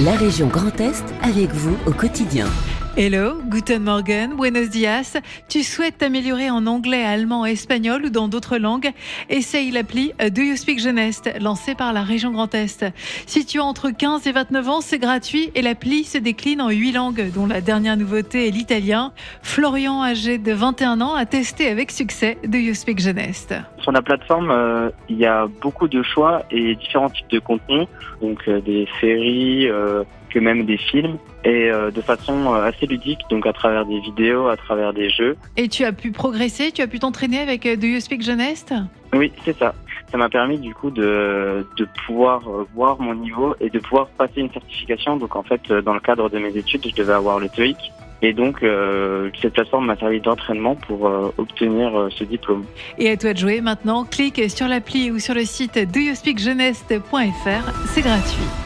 La région Grand Est avec vous au quotidien. Hello, guten morgen, buenos dias. Tu souhaites t'améliorer en anglais, allemand, espagnol ou dans d'autres langues? Essaye l'appli Do You Speak Jeunesse, lancée par la région Grand Est. Si tu as entre 15 et 29 ans, c'est gratuit et l'appli se décline en 8 langues, dont la dernière nouveauté est l'italien. Florian, âgé de 21 ans, a testé avec succès Do You Speak Jeunesse. Sur la plateforme, il y a beaucoup de choix et différents types de contenus, donc des séries, que même des films, et de façon assez ludique, donc à travers des vidéos, à travers des jeux. Et tu as pu progresser, tu as pu t'entraîner avec Do You Speak Jeunesse? Oui, c'est ça. Ça m'a permis du coup de pouvoir voir mon niveau et de pouvoir passer une certification. Donc en fait, dans le cadre de mes études, je devais avoir le TOEIC. Et donc, cette plateforme m'a servi d'entraînement pour obtenir ce diplôme. Et à toi de jouer maintenant, clique sur l'appli ou sur le site doyouspeakjeunesse.fr, c'est gratuit.